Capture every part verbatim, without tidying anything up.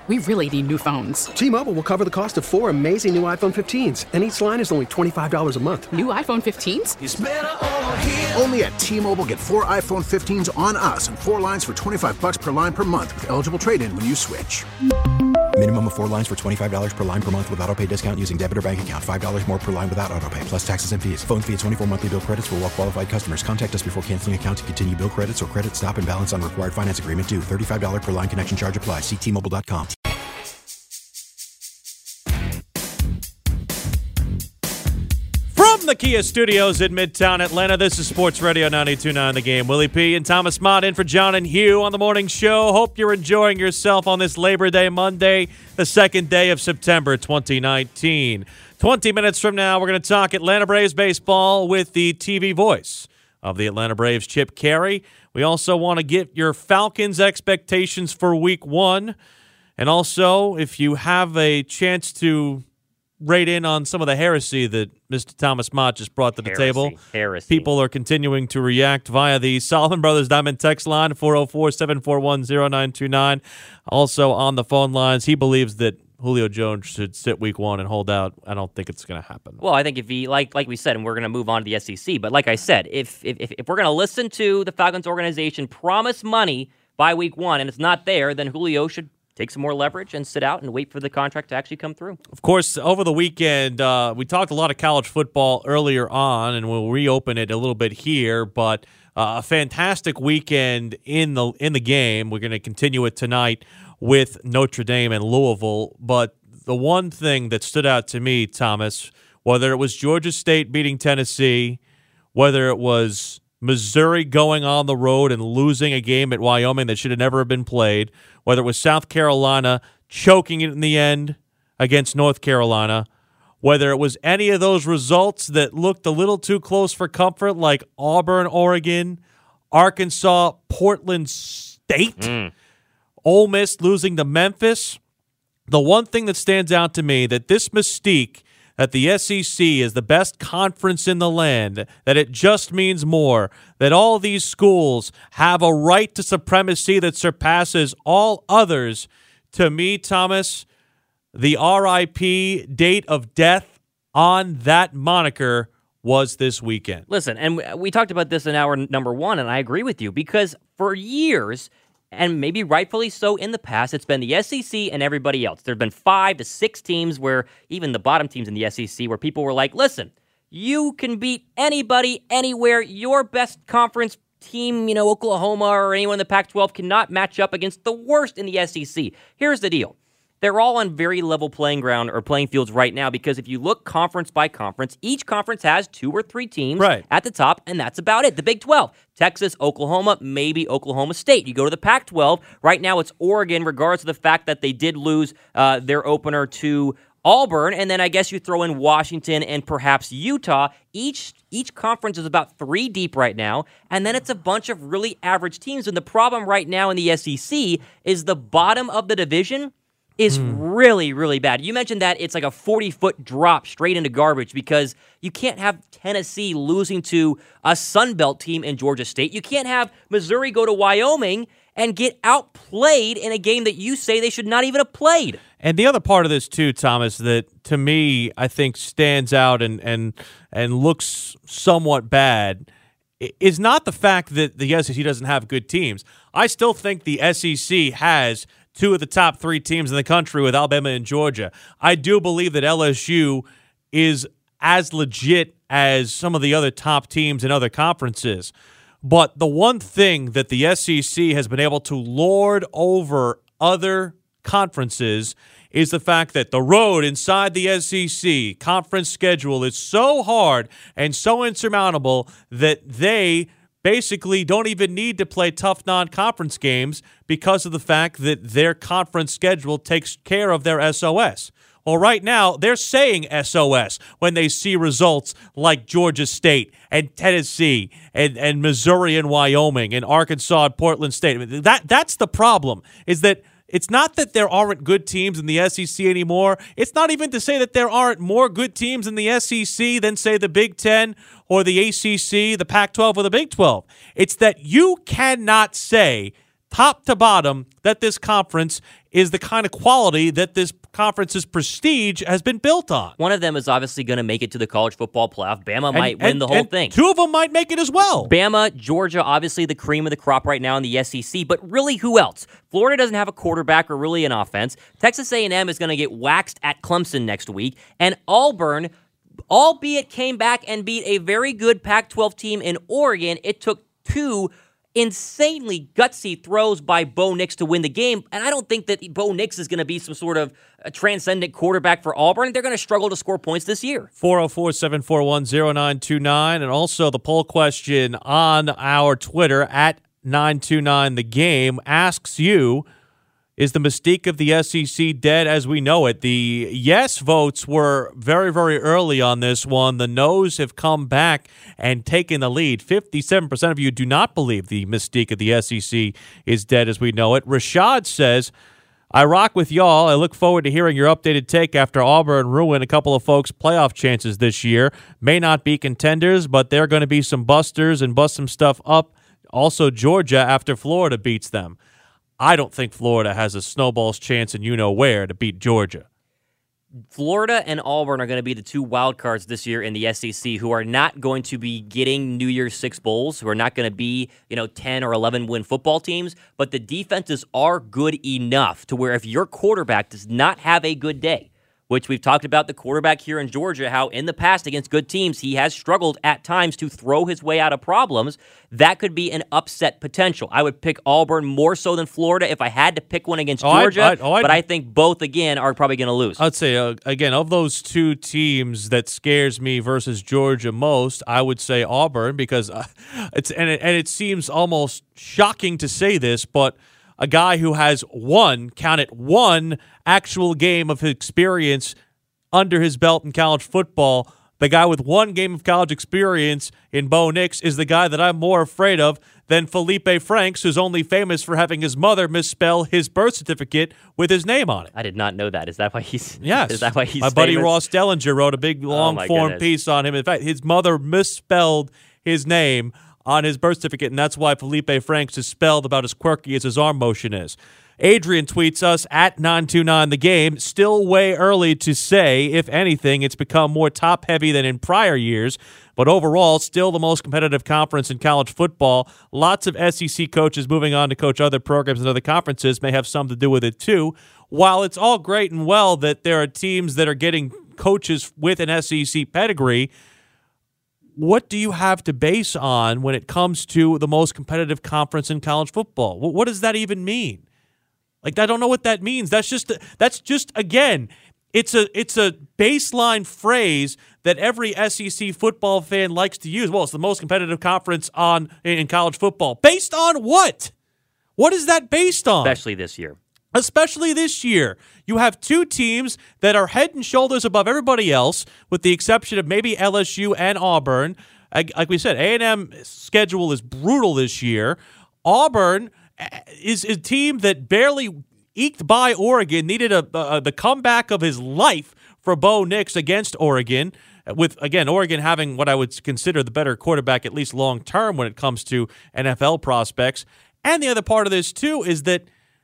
We really need new phones. T-Mobile will cover the cost of four amazing new iPhone fifteens, and each line is only twenty-five dollars a month. New iPhone fifteens? It's better over here. Only at T-Mobile, get four iPhone fifteens on us and four lines for twenty-five dollars per line per month with eligible trade-in when you switch. Minimum of four lines for twenty-five dollars per line per month with autopay discount using debit or bank account. five dollars more per line without autopay, plus taxes and fees. Phone fee at twenty-four monthly bill credits for well-qualified customers. Contact us before canceling account to continue bill credits or credit stop and balance on required finance agreement due. thirty-five dollars per line connection charge applies. See T Mobile dot com. From the Kia Studios in Midtown Atlanta, this is Sports Radio ninety-two point nine The Game. Willie P. and Thomas Mott in for John and Hugh on the morning show. Hope you're enjoying yourself on this Labor Day Monday, the second day of September twenty nineteen. twenty minutes from now, we're going to talk Atlanta Braves baseball with the T V voice of the Atlanta Braves, Chip Caray. We also want to get your Falcons expectations for week one. And also, if you have a chance to rate in on some of the heresy that Mister Thomas Mott just brought to the heresy, table. Heresy. People are continuing to react via the Solomon Brothers Diamond text line, four oh four, seven four one, oh nine two nine. Also on the phone lines, he believes that Julio Jones should sit week one and hold out. I don't think it's going to happen. Well, I think if he, like like we said, and we're going to move on to the S E C, but like I said, if if, if we're going to listen to the Falcons organization promise money by week one and it's not there, then Julio should take some more leverage and sit out and wait for the contract to actually come through. Of course, over the weekend, uh, we talked a lot of college football earlier on, and we'll reopen it a little bit here, but uh, a fantastic weekend in the in the game. We're going to continue it tonight with Notre Dame and Louisville, but the one thing that stood out to me, Thomas, whether it was Georgia State beating Tennessee, whether it was Missouri going on the road and losing a game at Wyoming that should have never been played, whether it was South Carolina choking it in the end against North Carolina, whether it was any of those results that looked a little too close for comfort, like Auburn, Oregon, Arkansas, Portland State, mm. Ole Miss losing to Memphis, the one thing that stands out to me that this mystique that the S E C is the best conference in the land, that it just means more, that all these schools have a right to supremacy that surpasses all others. To me, Thomas, the R I P date of death on that moniker was this weekend. Listen, and we talked about this in hour number one, and I agree with you, because for years, and maybe rightfully so in the past, it's been the S E C and everybody else. There have been five to six teams where, even the bottom teams in the S E C, where people were like, listen, you can beat anybody, anywhere. Your best conference team, you know, Oklahoma or anyone in the Pac twelve cannot match up against the worst in the S E C. Here's the deal. They're all on very level playing ground or playing fields right now, because if you look conference by conference, each conference has two or three teams right at the top, and that's about it. The Big twelve, Texas, Oklahoma, maybe Oklahoma State. You go to the Pac twelve, right now it's Oregon, regardless of the fact that they did lose uh, their opener to Auburn, and then I guess you throw in Washington and perhaps Utah. Each each conference is about three deep right now, and then it's a bunch of really average teams, and the problem right now in the S E C is the bottom of the division is mm. really, really bad. You mentioned that it's like a forty-foot drop straight into garbage, because you can't have Tennessee losing to a Sun Belt team in Georgia State. You can't have Missouri go to Wyoming and get outplayed in a game that you say they should not even have played. And the other part of this, too, Thomas, that to me I think stands out and and and looks somewhat bad is not the fact that the S E C doesn't have good teams. I still think the S E C has two of the top three teams in the country with Alabama and Georgia. I do believe that L S U is as legit as some of the other top teams in other conferences. But the one thing that the S E C has been able to lord over other conferences is the fact that the road inside the S E C conference schedule is so hard and so insurmountable that they basically don't even need to play tough non-conference games because of the fact that their conference schedule takes care of their S O S. Well, right now, they're saying S O S when they see results like Georgia State and Tennessee and, and Missouri and Wyoming and Arkansas and Portland State. That That's the problem, is that it's not that there aren't good teams in the S E C anymore. It's not even to say that there aren't more good teams in the S E C than, say, the Big Ten or the A C C, the Pac twelve, or the Big twelve. It's that you cannot say top to bottom, that this conference is the kind of quality that this conference's prestige has been built on. One of them is obviously going to make it to the college football playoff. Bama And- might win and- the whole and thing. Two of them might make it as well. Bama, Georgia, obviously the cream of the crop right now in the S E C, but really who else? Florida doesn't have a quarterback or really an offense. Texas A and M is going to get waxed at Clemson next week, and Auburn, albeit came back and beat a very good Pac twelve team in Oregon, it took two insanely gutsy throws by Bo Nix to win the game, and I don't think that Bo Nix is going to be some sort of a transcendent quarterback for Auburn. They're going to struggle to score points this year. four oh four, seven four one, oh nine two nine, and also the poll question on our Twitter at nine two nine the game asks you, is the mystique of the S E C dead as we know it? The yes votes were very, very early on this one. The no's have come back and taken the lead. fifty-seven percent of you do not believe the mystique of the S E C is dead as we know it. Rashad says, I rock with y'all. I look forward to hearing your updated take after Auburn ruined a couple of folks' playoff chances this year. May not be contenders, but they're going to be some busters and bust some stuff up. Also, Georgia after Florida beats them. I don't think Florida has a snowball's chance in you-know-where to beat Georgia. Florida and Auburn are going to be the two wild cards this year in the S E C who are not going to be getting New Year's Six bowls, who are not going to be, you know, ten or eleven win football teams, but the defenses are good enough to where if your quarterback does not have a good day, which we've talked about the quarterback here in Georgia, how in the past against good teams, he has struggled at times to throw his way out of problems. That could be an upset potential. I would pick Auburn more so than Florida if I had to pick one against Oh, I'd- Georgia, I'd- oh, I'd- but I think both, again, are probably going to lose. I'd say, uh, again, of those two teams that scares me versus Georgia most, I would say Auburn because uh, it's and it, and it seems almost shocking to say this, but a guy who has one, count it, one actual game of experience under his belt in college football, the guy with one game of college experience in Bo Nix is the guy that I'm more afraid of than Felipe Franks, who's only famous for having his mother misspell his birth certificate with his name on it. I did not know that. Is that why he's? Yes. Is that why he's? My buddy famous? Ross Dellinger wrote a big, Oh, long my form goodness. piece on him. In fact, his mother misspelled his name on his birth certificate, and that's why Felipe Franks is spelled about as quirky as his arm motion is. Adrian tweets us at nine two nine the game. Still way early to say, if anything, it's become more top-heavy than in prior years, but overall, still the most competitive conference in college football. Lots of S E C coaches moving on to coach other programs and other conferences may have something to do with it too. While it's all great and well that there are teams that are getting coaches with an S E C pedigree, what do you have to base on when it comes to the most competitive conference in college football? What does that even mean? Like, I don't know what that means. That's just that's just again, it's a it's a baseline phrase that every S E C football fan likes to use. Well, it's the most competitive conference on in college football. Based on what? What is that based on? Especially this year. Especially this year. You have two teams that are head and shoulders above everybody else, with the exception of maybe L S U and Auburn. Like we said, A and M's schedule is brutal this year. Auburn is a team that barely eked by Oregon, needed a, a the comeback of his life for Bo Nix against Oregon, with, again, Oregon having what I would consider the better quarterback, at least long-term, when it comes to N F L prospects. And the other part of this, too, is that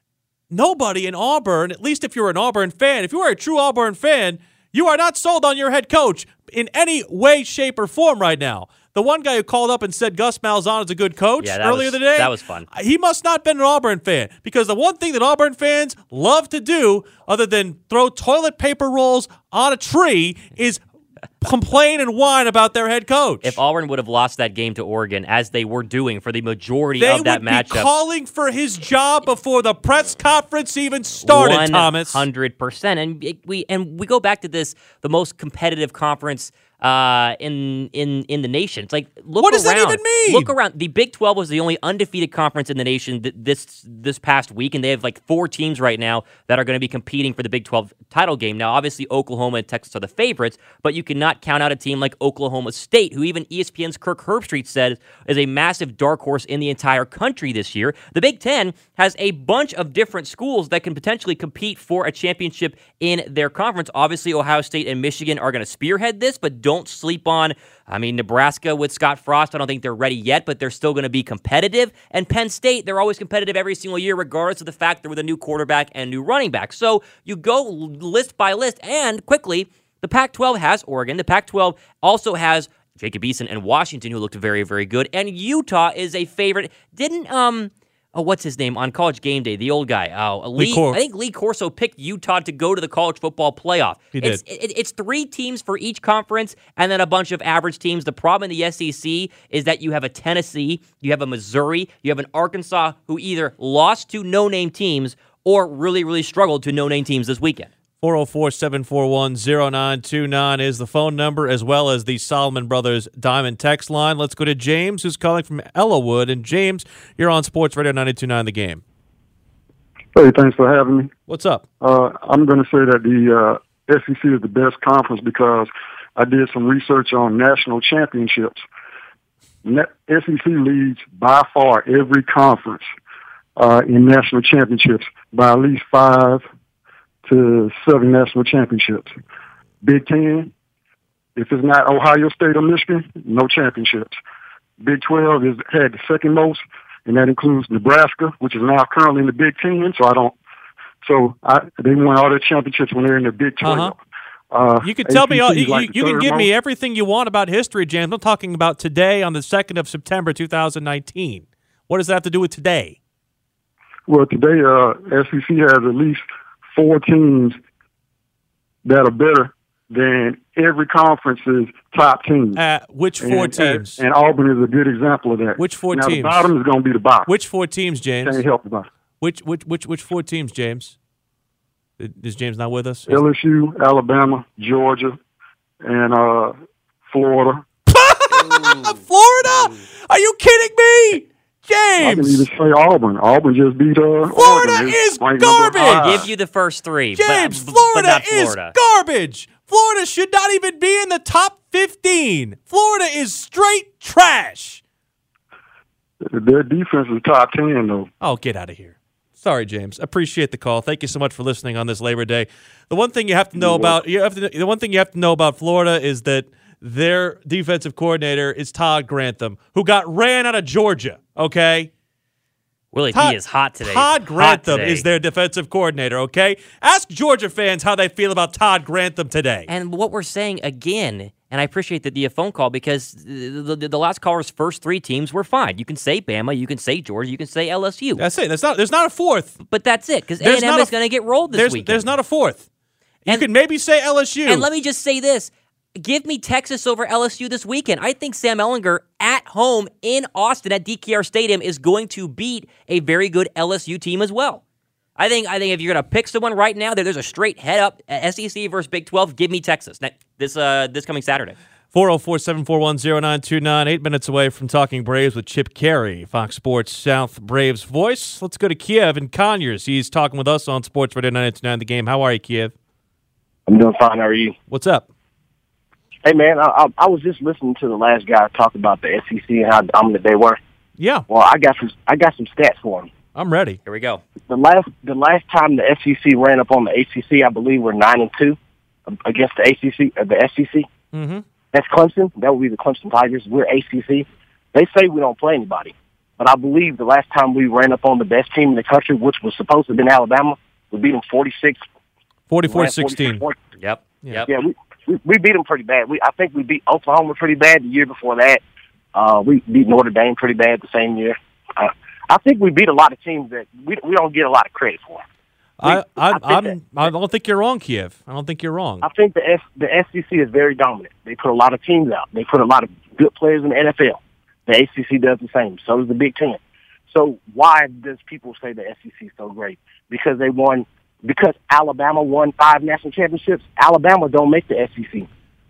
nobody in Auburn, at least if you're an Auburn fan, if you are a true Auburn fan, you are not sold on your head coach in any way, shape, or form right now. The one guy who called up and said Gus Malzahn is a good coach Yeah, that earlier was- today, that was fun. He must not have been an Auburn fan, because the one thing that Auburn fans love to do, other than throw toilet paper rolls on a tree, is complain and whine about their head coach. If Auburn would have lost that game to Oregon, as they were doing for the majority they of that would matchup, be calling for his job before the press conference even started, Thomas. one hundred percent. And it- we and we go back to this, the most competitive conference uh, in in in the nation. It's like, look What does that around. even mean? Look around. The Big twelve was the only undefeated conference in the nation th- this this past week, and they have like four teams right now that are going to be competing for the Big twelve title game. Now, obviously, Oklahoma and Texas are the favorites, but you cannot not count out a team like Oklahoma State, who even E S P N's Kirk Herbstreit said is a massive dark horse in the entire country this year. The Big Ten has a bunch of different schools that can potentially compete for a championship in their conference. Obviously, Ohio State and Michigan are going to spearhead this, but don't sleep on, I mean, Nebraska with Scott Frost. I don't think they're ready yet, but they're still going to be competitive. And Penn State, they're always competitive every single year, regardless of the fact they're with a new quarterback and new running back. So you go list by list, and quickly, the Pac twelve has Oregon. The Pac twelve also has Jacob Eason and Washington, who looked very, very good. And Utah is a favorite. Didn't, um... Oh, what's his name? On College Game Day, the old guy. Oh, Lee, Lee Cor- I think Lee Corso picked Utah to go to the college football playoff. He it's, did. It, it's three teams for each conference and then a bunch of average teams. The problem in the S E C is that you have a Tennessee, you have a Missouri, you have an Arkansas who either lost to no-name teams or really, really struggled to no-name teams this weekend. four oh four, seven four one, oh nine two nine is the phone number, as well as the Solomon Brothers Diamond text line. Let's go to James, who's calling from Ellowood. And James, you're on Sports Radio ninety-two point nine The Game. Hey, thanks for having me. What's up? Uh, I'm going to say that the uh, S E C is the best conference because I did some research on national championships. Na- S E C leads by far every conference uh, in national championships by at least five to seven national championships. Big Ten, if it's not Ohio State or Michigan, no championships. Big twelve is had the second most, and that includes Nebraska, which is now currently in the Big Ten. So I don't. So I, they won all their championships when they're in the Big twelve. Uh-huh. Uh, you can tell me all, you, like you can give most. me everything you want about history, James. I'm talking about today on the second of September, two thousand nineteen. What does that have to do with today? Well, today uh, S E C has at least four teams that are better than every conference's top teams. Uh, which four and, teams? And, and Auburn is a good example of that. Which four now, teams? The bottom is going to be the bottom. Which four teams, James? Can't help the bottom. Which which which which four teams, James? Is James not with us? L S U, Alabama, Georgia, and uh, Florida. Florida? Are you kidding me? I can James! even say Auburn. Auburn just beat uh, Florida Oregon. is ranked number garbage! five. Give you the first three. James, but, Florida, but not Florida. is garbage. Florida should not even be in the top fifteen. Florida is straight trash. Their defense is top ten, though. Oh, get out of here. Sorry, James. Appreciate the call. Thank you so much for listening on this Labor Day. The one thing you have to know about you have to, the one thing you have to know about Florida is that their defensive coordinator is Todd Grantham, who got ran out of Georgia. Okay. Willie, Todd, he is hot today. Todd Hot Grantham today. is their defensive coordinator, okay? Ask Georgia fans how they feel about Todd Grantham today. And what we're saying again, and I appreciate the, the phone call because the, the, the last caller's first three teams were fine. You can say Bama, you can say Georgia, you can say L S U. That's it. That's not. There's not a fourth. But that's it, because A There's and M not is a- going to get rolled this There's, weekend. there's not a fourth. You And- could maybe say L S U. And let me just say this. Give me Texas over L S U this weekend. I think Sam Ehlinger at home in Austin at D K R Stadium is going to beat a very good L S U team as well. I think I think if you're going to pick someone right now, there's a straight head up S E C versus Big twelve. Give me Texas this uh, this coming Saturday. four oh four, seven four one, oh nine two nine, eight minutes away from Talking Braves with Chip Carey, Fox Sports South Braves voice. Let's go to Kiev and Conyers. He's talking with us on Sports Radio ninety-two point nine The Game. How are you, Kiev? I'm doing fine. How are you? What's up? Hey, man, I, I, I was just listening to the last guy talk about the S E C and how dominant they were. Yeah, Well, I got some I got some stats for him. I'm ready. Here we go. The last the last time the S E C ran up on the A C C, I believe we're nine and two against the A C C uh, the S E C. Mm-hmm. That's Clemson. That would be the Clemson Tigers. We're A C C. They say we don't play anybody, but I believe the last time we ran up on the best team in the country, which was supposed to have been Alabama, we beat them forty-six. forty-four sixteen. Yep. Yep. Yeah, we, we we beat them pretty bad. We I think we beat Oklahoma pretty bad the year before that. Uh, we beat Notre Dame pretty bad the same year. Uh, I think we beat a lot of teams that we we don't get a lot of credit for. I, I, I think I'm, that- I don't think you're wrong, Kiev. I don't think you're wrong. I think the S, the S E C is very dominant. They put a lot of teams out. They put a lot of good players in the N F L. The A C C does the same. So does the Big Ten. So why does people say the S E C is so great? Because they won. Because Alabama won five national championships. Alabama don't make the S E C.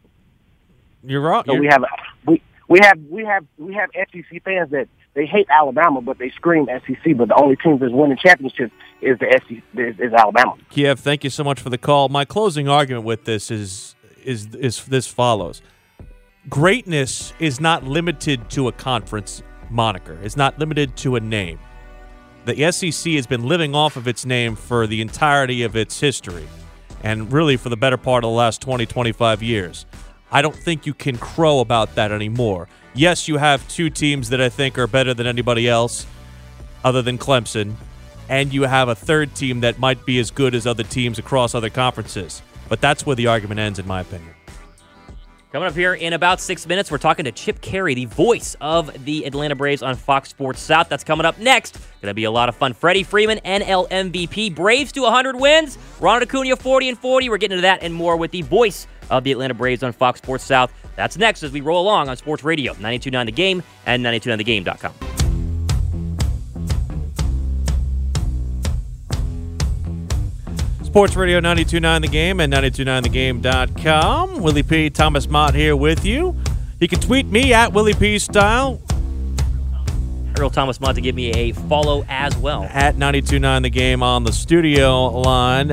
You're wrong. So You're- we have we we have we have we have S E C fans that they hate Alabama, but they scream S E C. But the only team that's winning championships is the S E C is, is Alabama. Kiev, thank you so much for the call. My closing argument with this is is is this follows. Greatness is not limited to a conference moniker. It's not limited to a name. The S E C has been living off of its name for the entirety of its history, and really for the better part of the last twenty, twenty-five years. I don't think you can crow about that anymore. Yes, you have two teams that I think are better than anybody else other than Clemson, and you have a third team that might be as good as other teams across other conferences. But that's where the argument ends, in my opinion. Coming up here in about six minutes, we're talking to Chip Caray, the voice of the Atlanta Braves on Fox Sports South. That's coming up next. Going to be a lot of fun. Freddie Freeman, N L M V P. Braves to one hundred wins. Ronald Acuna, forty and forty. We're getting into that and more with the voice of the Atlanta Braves on Fox Sports South. That's next as we roll along on Sports Radio, ninety-two point nine The Game and ninety-two point nine the game dot com. Sports Radio ninety-two point nine The Game and ninety-two point nine the game dot com. Willie P. Thomas Mott here with you. You can tweet me at Willie P. Style. Earl Thomas Mott to give me a follow as well. At ninety-two point nine The Game on the studio line.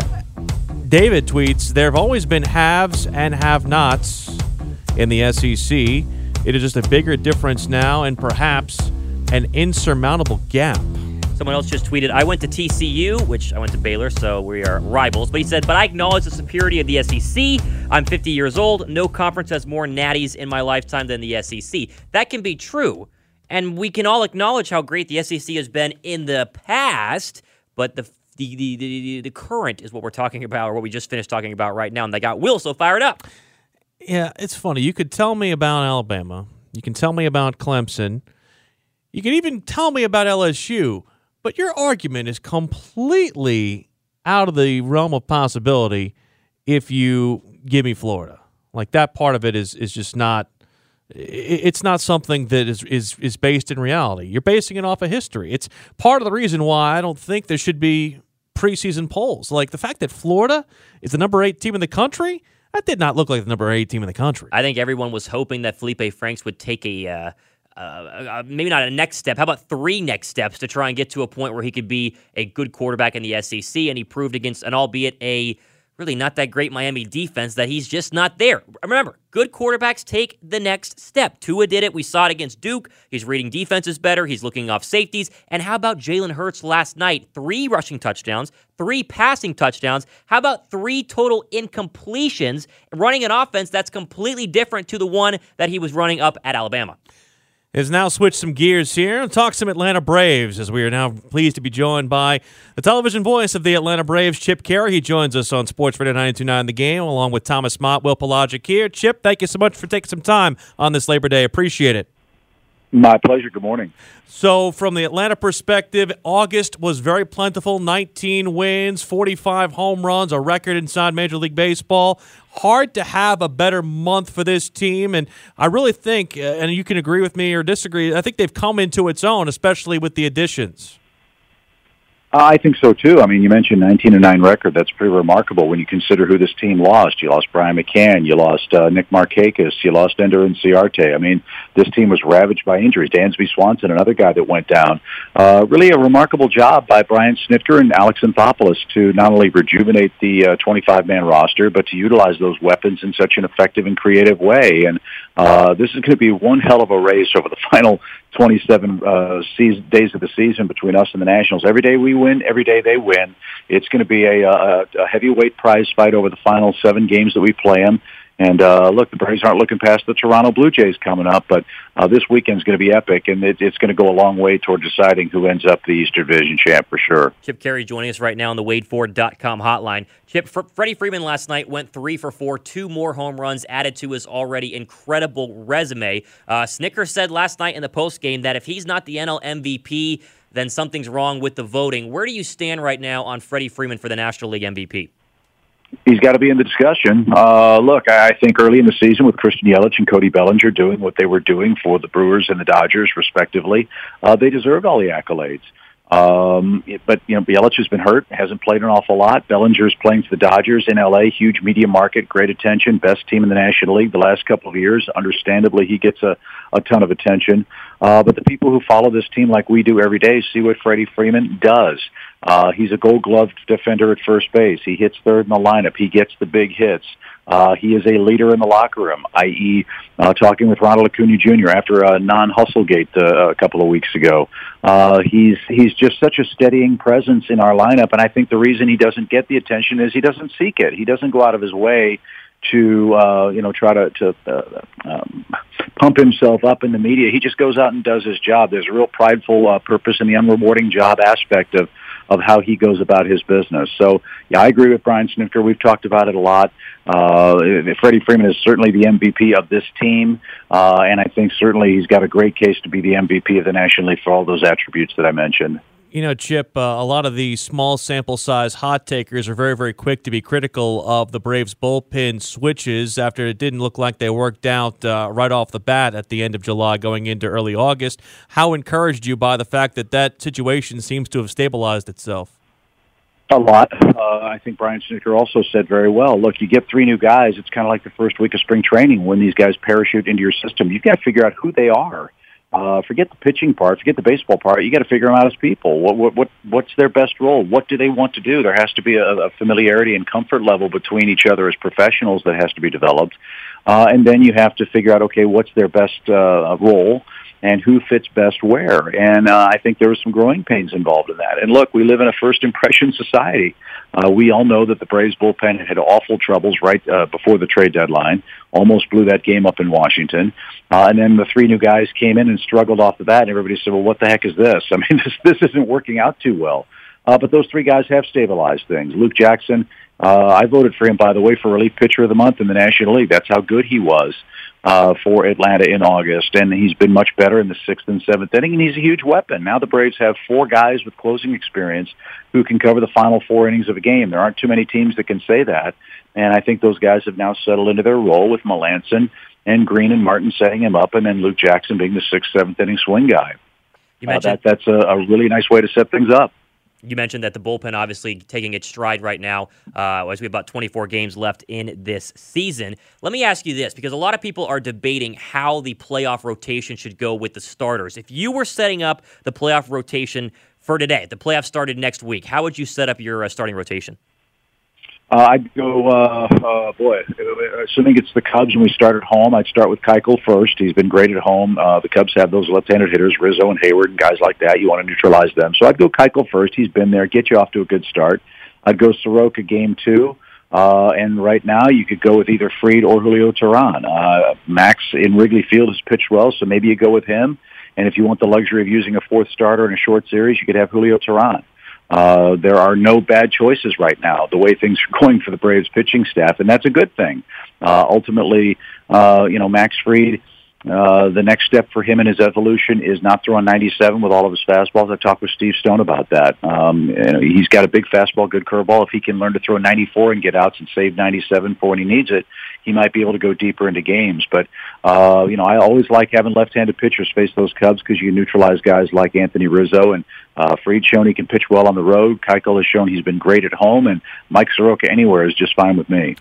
David tweets, there have always been haves and have-nots in the S E C. It is just a bigger difference now and perhaps an insurmountable gap. Someone else just tweeted, I went to T C U, which I went to Baylor, so we are rivals. But he said, but I acknowledge the superiority of the S E C. I'm fifty years old. No conference has more natties in my lifetime than the S E C. That can be true. And we can all acknowledge how great the S E C has been in the past, but the the the, the, the current is what we're talking about, or what we just finished talking about right now, and they got Will so fired up. Yeah, it's funny. You could tell me about Alabama. You can tell me about Clemson. You can even tell me about L S U. But your argument is completely out of the realm of possibility if you give me Florida. Like, that part of it is is just not – it's not something that is, is, is based in reality. You're basing it off of history. It's part of the reason why I don't think there should be preseason polls. Like, the fact that Florida is the number eight team in the country, that did not look like the number eight team in the country. I think everyone was hoping that Felipe Franks would take a uh, – Uh, uh, maybe not a next step. How about three next steps to try and get to a point where he could be a good quarterback in the S E C? And he proved against an albeit a really not that great Miami defense that he's just not there. Remember, good quarterbacks take the next step. Tua did it. We saw it against Duke. He's reading defenses better. He's looking off safeties. And how about Jalen Hurts last night? Three rushing touchdowns, three passing touchdowns. How about three total incompletions, running an offense that's completely different to the one that he was running up at Alabama? Has now switched some gears here and talk some Atlanta Braves, as we are now pleased to be joined by the television voice of the Atlanta Braves, Chip Caray. He joins us on Sports Radio ninety-two point nine The Game, along with Thomas Mott, Will Pelagic here. Chip, thank you so much for taking some time on this Labor Day. Appreciate it. My pleasure. Good morning. So, from the Atlanta perspective, August was very plentiful. nineteen wins, forty-five home runs, a record inside Major League Baseball. Hard to have a better month for this team, and I really think, uh, and you can agree with me or disagree, I think they've come into its own, especially with the additions. I think so, too. I mean, you mentioned nineteen and nine record. That's pretty remarkable when you consider who this team lost. You lost Brian McCann. You lost uh, Nick Markakis. You lost Ender Inciarte. I mean, this team was ravaged by injuries. Dansby Swanson, another guy that went down. Uh, really a remarkable job by Brian Snitker and Alex Anthopoulos to not only rejuvenate the uh, twenty-five man roster, but to utilize those weapons in such an effective and creative way. And uh, this is going to be one hell of a race over the final twenty-seven uh, season, days of the season between us and the Nationals. Every day we win, every day they win. It's going to be a, a, a heavyweight prize fight over the final seven games that we play them. And uh, look, the Braves aren't looking past the Toronto Blue Jays coming up, but uh, this weekend's going to be epic, and it, it's going to go a long way toward deciding who ends up the Eastern Division champ for sure. Chip Caray joining us right now on the Wade Ford dot com hotline. Chip, F- Freddie Freeman last night went three for four, two more home runs added to his already incredible resume. Uh, Snitker said last night in the postgame that if he's not the N L M V P, then something's wrong with the voting. Where do you stand right now on Freddie Freeman for the National League M V P? He's got to be in the discussion. Uh, look, I think early in the season with Christian Yelich and Cody Bellinger doing what they were doing for the Brewers and the Dodgers, respectively, uh, they deserved all the accolades. Um, but, you know, Yelich has been hurt, hasn't played an awful lot. Bellinger's playing for the Dodgers in L A, huge media market, great attention, best team in the National League the last couple of years. Understandably, he gets a, a ton of attention. Uh, but the people who follow this team like we do every day see what Freddie Freeman does. Uh, he's a gold-gloved defender at first base. He hits third in the lineup. He gets the big hits. Uh, he is a leader in the locker room, that is, uh, talking with Ronald Acuna Junior after a non-hustlegate uh, a couple of weeks ago. Uh, he's he's just such a steadying presence in our lineup, and I think the reason he doesn't get the attention is he doesn't seek it. He doesn't go out of his way to uh, you know try to to uh, um, pump himself up in the media. He just goes out and does his job. There's a real prideful uh, purpose in the unrewarding job aspect of of how he goes about his business. So, yeah, I agree with Brian Snitker. We've talked about it a lot. Uh, Freddie Freeman is certainly the M V P of this team, uh, and I think certainly he's got a great case to be the M V P of the National League for all those attributes that I mentioned. You know, Chip, uh, a lot of the small sample size hot takers are very, very quick to be critical of the Braves bullpen switches after it didn't look like they worked out uh, right off the bat at the end of July going into early August. How encouraged you by the fact that that situation seems to have stabilized itself? A lot. Uh, I think Brian Snitker also said very well, look, you get three new guys, it's kind of like the first week of spring training when these guys parachute into your system. You've got to figure out who they are. Uh, forget the pitching part, forget the baseball part. You got to figure them out as people. What, what, what, what's their best role? What do they want to do? There has to be a, a familiarity and comfort level between each other as professionals that has to be developed. Uh, and then you have to figure out, okay, what's their best uh, role and who fits best where. And uh, I think there was some growing pains involved in that. And look, we live in a first impression society. Uh, we all know that the Braves bullpen had awful troubles right uh, before the trade deadline, almost blew that game up in Washington. Uh, and then the three new guys came in and struggled off the bat, and everybody said, well, what the heck is this? I mean, this, this isn't working out too well. Uh, but those three guys have stabilized things. Luke Jackson, uh, I voted for him, by the way, for Relief Pitcher of the Month in the National League. That's how good he was uh, for Atlanta in August. And he's been much better in the sixth and seventh inning, and he's a huge weapon. Now the Braves have four guys with closing experience who can cover the final four innings of a game. There aren't too many teams that can say that. And I think those guys have now settled into their role with Melanson and Green and Martin setting him up, and then Luke Jackson being the sixth, seventh inning swing guy. You mentioned uh, that, that's a, a really nice way to set things up. You mentioned that the bullpen obviously taking its stride right now uh, as we have about twenty-four games left in this season. Let me ask you this, because a lot of people are debating how the playoff rotation should go with the starters. If you were setting up the playoff rotation for today, the playoffs started next week, how would you set up your uh, starting rotation? Uh, I'd go, uh, uh, boy, assuming it's the Cubs and we start at home, I'd start with Keuchel first. He's been great at home. Uh, the Cubs have those left-handed hitters, Rizzo and Hayward and guys like that. You want to neutralize them. So I'd go Keuchel first. He's been there. Get you off to a good start. I'd go Soroka game two. Uh, and right now you could go with either Fried or Julio Teheran. Uh, Max in Wrigley Field has pitched well, so maybe you go with him. And if you want the luxury of using a fourth starter in a short series, you could have Julio Teheran. Uh, there are no bad choices right now, the way things are going for the Braves pitching staff, and that's a good thing. Uh, ultimately, uh, you know, Max Fried, uh, the next step for him in his evolution is not throwing ninety-seven with all of his fastballs. I talked with Steve Stone about that. Um, you know, he's got a big fastball, good curveball. If he can learn to throw ninety-four and get outs and save ninety-seven for when he needs it, he might be able to go deeper into games. But, uh, you know, I always like having left-handed pitchers face those Cubs because you can neutralize guys like Anthony Rizzo. And uh, Fried shown he can pitch well on the road. Keuchel has shown he's been great at home. And Mike Soroka anywhere is just fine with me.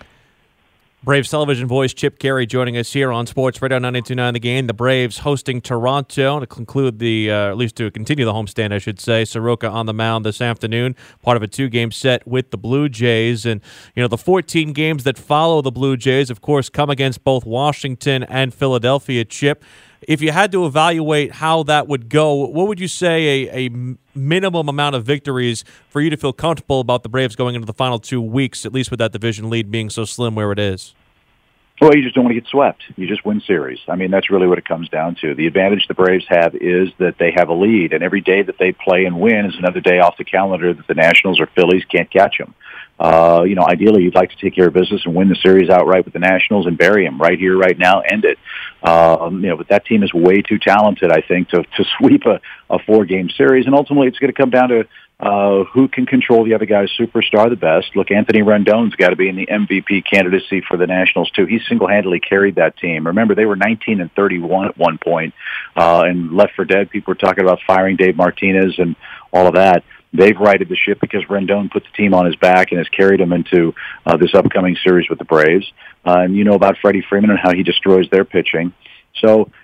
Braves television voice Chip Caray joining us here on Sports Radio ninety-two point nine The Game. The Braves hosting Toronto to conclude the, uh, at least to continue the homestand, I should say. Soroka on the mound this afternoon, part of a two-game set with the Blue Jays. And, you know, the fourteen games that follow the Blue Jays, of course, come against both Washington and Philadelphia. Chip, if you had to evaluate how that would go, what would you say a, a minimum amount of victories for you to feel comfortable about the Braves going into the final two weeks, at least with that division lead being so slim where it is? Well, you just don't want to get swept. You just win series. I mean, that's really what it comes down to. The advantage the Braves have is that they have a lead, and every day that they play and win is another day off the calendar that the Nationals or Phillies can't catch them. Uh, you know, ideally, you'd like to take care of business and win the series outright with the Nationals and bury them right here, right now, end it. Um, you know, but that team is way too talented, I think, to to sweep a, a four-game series, and ultimately it's going to come down to Uh, who can control the other guy's superstar the best. Look, Anthony Rendon's got to be in the M V P candidacy for the Nationals, too. He single-handedly carried that team. Remember, they were nineteen and thirty-one at one point, uh, and left for dead. People were talking about firing Dave Martinez and all of that. They've righted the ship because Rendon put the team on his back and has carried them into uh, this upcoming series with the Braves. Uh, and you know about Freddie Freeman and how he destroys their pitching. So,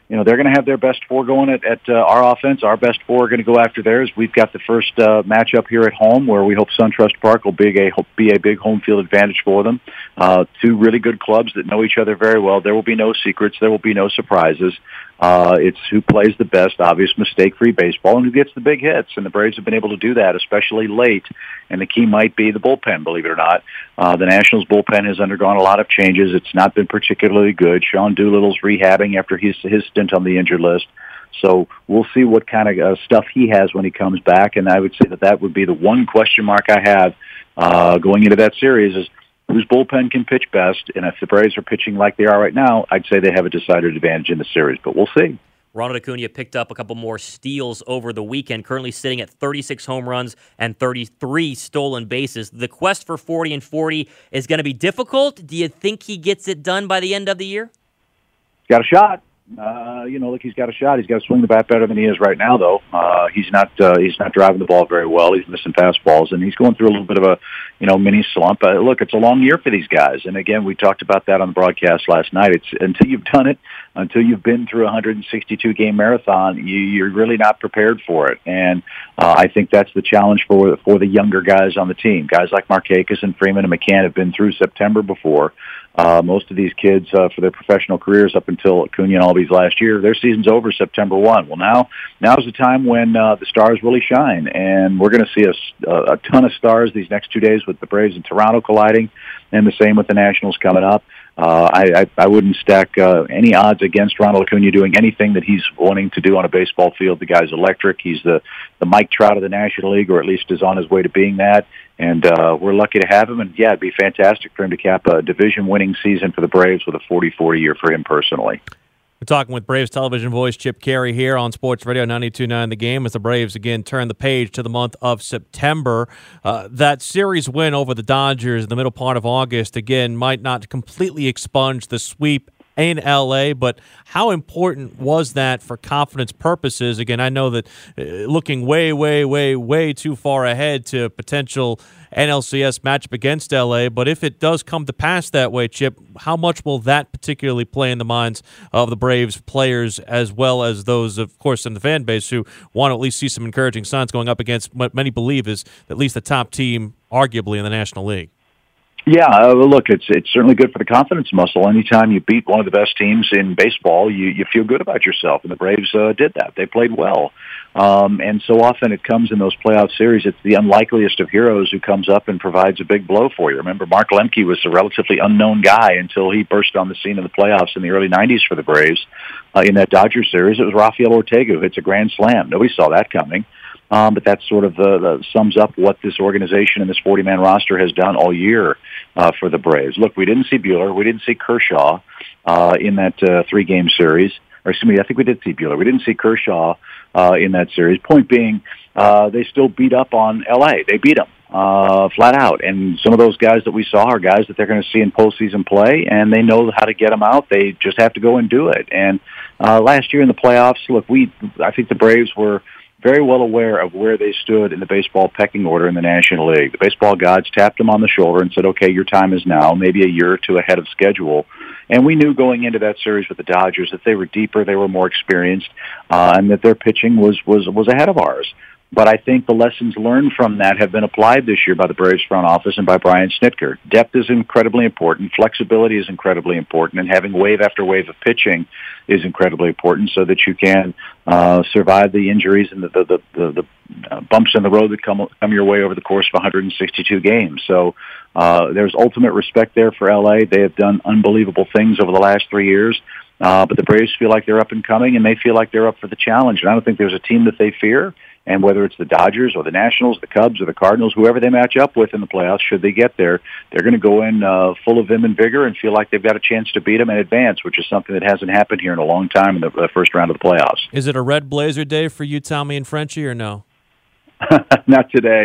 you know, they're going to have their best four going at, at uh, our offense. Our best four are going to go after theirs. We've got the first uh, matchup here at home where we hope SunTrust Park will be a, be a big home field advantage for them. Uh, two really good clubs that know each other very well. There will be no secrets. There will be no surprises. Uh, it's who plays the best, obvious, mistake-free baseball and who gets the big hits. And the Braves have been able to do that, especially late. And the key might be the bullpen, believe it or not. Uh, the Nationals bullpen has undergone a lot of changes. It's not been particularly good. Sean Doolittle's rehabbing after his, his stint on the injured list. So we'll see what kind of uh, stuff he has when he comes back. And I would say that that would be the one question mark I have uh, going into that series is, whose bullpen can pitch best, and if the Braves are pitching like they are right now, I'd say they have a decided advantage in the series, but we'll see. Ronald Acuna picked up a couple more steals over the weekend, currently sitting at thirty-six home runs and thirty-three stolen bases. The quest for forty and forty is going to be difficult. Do you think he gets it done by the end of the year? Got a shot. Uh, you know, look, he's got a shot. He's got to swing the bat better than he is right now, though. Uh, he's not uh, he's not driving the ball very well. He's missing fastballs, and he's going through a little bit of a, you know, mini slump. Uh, look, it's a long year for these guys, and again, we talked about that on the broadcast last night. It's until you've done it, until you've been through a one hundred sixty-two game marathon, you, you're really not prepared for it. And uh, I think that's the challenge for for the younger guys on the team. Guys like Markakis and Freeman and McCann have been through September before. Uh, most of these kids, uh, for their professional careers up until Acuna and Albies last year, their season's over September first. Well, now, now's the time when uh, the stars really shine, and we're going to see a, a ton of stars these next two days with the Braves and Toronto colliding, and the same with the Nationals coming up. Uh, I, I, I wouldn't stack uh, any odds against Ronald Acuna doing anything that he's wanting to do on a baseball field. The guy's electric. He's the, the Mike Trout of the National League, or at least is on his way to being that. And uh, we're lucky to have him. And, yeah, it'd be fantastic for him to cap a division-winning season for the Braves with a forty forty year for him personally. We're talking with Braves television voice Chip Caray here on Sports Radio ninety-two point nine The Game as the Braves again turn the page to the month of September. Uh, that series win over the Dodgers in the middle part of August, again, might not completely expunge the sweep in L A, but how important was that for confidence purposes? Again, I know that uh, looking way, way, way, way too far ahead to potential N L C S matchup against L A, but if it does come to pass that way, Chip, how much will that particularly play in the minds of the Braves players as well as those, of course, in the fan base who want to at least see some encouraging signs going up against what many believe is at least the top team, arguably, in the National League? Yeah, uh, look, it's it's certainly good for the confidence muscle. Anytime you beat one of the best teams in baseball, you, you feel good about yourself, and the Braves uh, did that. They played well. Um, and so often it comes in those playoff series, it's the unlikeliest of heroes who comes up and provides a big blow for you. Remember, Mark Lemke was a relatively unknown guy until he burst on the scene in the playoffs in the early nineties for the Braves. Uh, in that Dodgers series, it was Rafael Ortega who hits a grand slam. Nobody saw that coming. Um, but that sort of uh, the, sums up what this organization and this forty-man roster has done all year uh, for the Braves. Look, we didn't see Buehler. We didn't see Kershaw uh, in that uh, three-game series. Or excuse me, I think we did see Buehler. We didn't see Kershaw uh, in that series. Point being, uh, they still beat up on L A. They beat them uh, flat out. And some of those guys that we saw are guys that they're going to see in postseason play, and they know how to get them out. They just have to go and do it. And uh, last year in the playoffs, look, we I think the Braves were very well aware of where they stood in the baseball pecking order in the National League. The baseball gods tapped them on the shoulder and said, okay, your time is now, maybe a year or two ahead of schedule. And we knew going into that series with the Dodgers that they were deeper, they were more experienced, uh, and that their pitching was, was, was ahead of ours. But I think the lessons learned from that have been applied this year by the Braves front office and by Brian Snitker. Depth is incredibly important. Flexibility is incredibly important. And having wave after wave of pitching is incredibly important so that you can uh, survive the injuries and the, the, the, the, the bumps in the road that come, come your way over the course of one hundred sixty-two games. So uh, there's ultimate respect there for L A. They have done unbelievable things over the last three years. Uh, but the Braves feel like they're up and coming, and they feel like they're up for the challenge. And I don't think there's a team that they fear. And whether it's the Dodgers or the Nationals, the Cubs or the Cardinals, whoever they match up with in the playoffs, should they get there, they're going to go in uh, full of vim and vigor and feel like they've got a chance to beat them and advance, which is something that hasn't happened here in a long time in the uh, first round of the playoffs. Is it a red blazer day for you, Tommy and Frenchie, or no? Not today.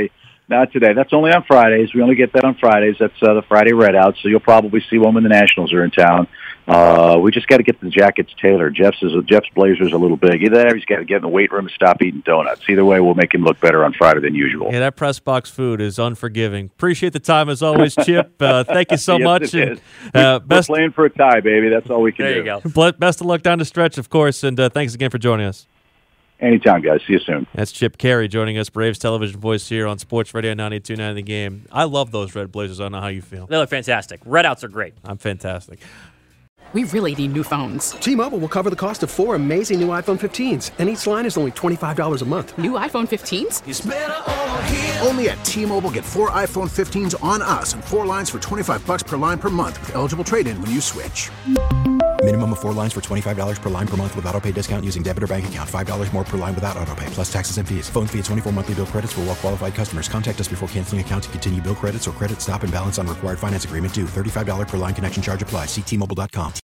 Not today. That's only on Fridays. We only get that on Fridays. That's uh, the Friday Red Out, so you'll probably see one when the Nationals are in town. Uh, we just got to get the jackets tailored. Jeff's is Jeff's blazer's a little big. Either that or he's got to get in the weight room and stop eating donuts. Either way, we'll make him look better on Friday than usual. Yeah, that press box food is unforgiving. Appreciate the time as always, Chip. Uh, thank you so yes, much. It and, is. uh, We're best, playing for a tie, baby. That's all we can there do. you go. Best of luck down the stretch, of course, and uh, thanks again for joining us. Anytime, guys. See you soon. That's Chip Carey joining us, Braves television voice here on Sports Radio ninety-two point nine The Game. I love those red blazers. I don't know how you feel. They look fantastic. Red Outs are great. I'm fantastic. We really need new phones. T-Mobile will cover the cost of four amazing new iPhone fifteens, and each line is only twenty-five dollars a month. New iPhone fifteens? Only at T-Mobile, get four iPhone fifteens on us and four lines for twenty-five bucks per line per month with eligible trade-in when you switch. Minimum of four lines for twenty-five dollars per line per month with autopay discount using debit or bank account. five dollars more per line without autopay, plus taxes and fees. Phone fee at twenty-four monthly bill credits for well-qualified customers. Contact us before canceling account to continue bill credits or credit stop and balance on required finance agreement due. thirty-five dollars per line connection charge applies. See T Mobile dot com.